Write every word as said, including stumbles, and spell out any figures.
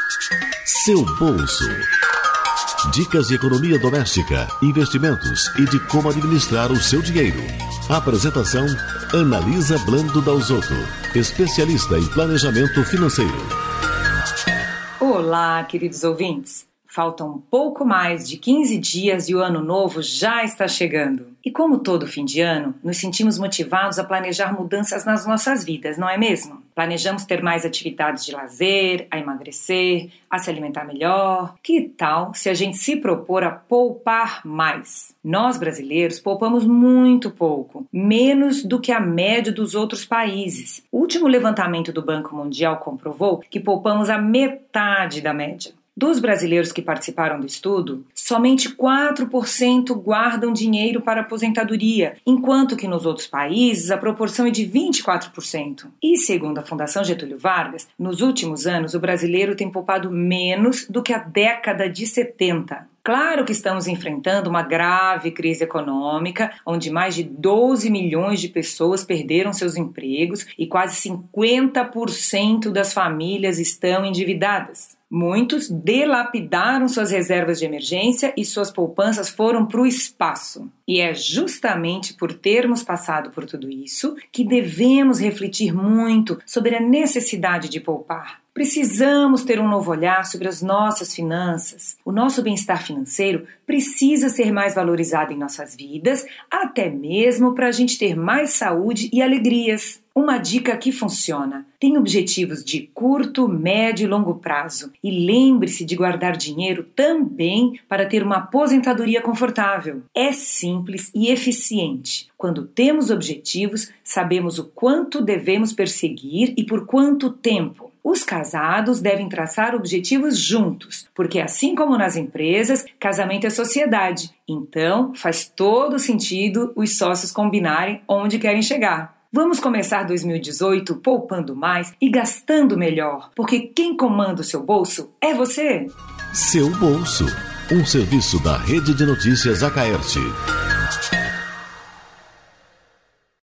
Seu bolso. Dicas de economia doméstica, investimentos e de como administrar o seu dinheiro. Apresentação: Analisa Blando Dalzotto, especialista em planejamento financeiro. Olá, queridos ouvintes. Faltam um pouco mais de quinze dias e o ano novo já está chegando. E como todo fim de ano, nos sentimos motivados a planejar mudanças nas nossas vidas, não é mesmo? Planejamos ter mais atividades de lazer, a emagrecer, a se alimentar melhor. Que tal se a gente se propor a poupar mais? Nós, brasileiros, poupamos muito pouco, menos do que a média dos outros países. O último levantamento do Banco Mundial comprovou que poupamos a metade da média. Dos brasileiros que participaram do estudo, somente quatro por cento guardam dinheiro para aposentadoria, enquanto que nos outros países a proporção é de vinte e quatro por cento. E segundo a Fundação Getúlio Vargas, nos últimos anos o brasileiro tem poupado menos do que a década de setenta. Claro que estamos enfrentando uma grave crise econômica, onde mais de doze milhões de pessoas perderam seus empregos e quase cinquenta por cento das famílias estão endividadas. Muitos dilapidaram suas reservas de emergência e suas poupanças foram para o espaço. E é justamente por termos passado por tudo isso que devemos refletir muito sobre a necessidade de poupar. Precisamos ter um novo olhar sobre as nossas finanças. O nosso bem-estar financeiro precisa ser mais valorizado em nossas vidas, até mesmo para a gente ter mais saúde e alegrias. Uma dica que funciona: tenha objetivos de curto, médio e longo prazo. E lembre-se de guardar dinheiro também para ter uma aposentadoria confortável. É simples e eficiente. Quando temos objetivos, sabemos o quanto devemos perseguir e por quanto tempo. Os casados devem traçar objetivos juntos, porque assim como nas empresas, casamento é sociedade. Então, faz todo sentido os sócios combinarem onde querem chegar. Vamos começar dois mil e dezoito poupando mais e gastando melhor, porque quem comanda o seu bolso é você. Seu bolso, um serviço da Rede de Notícias Acaerte.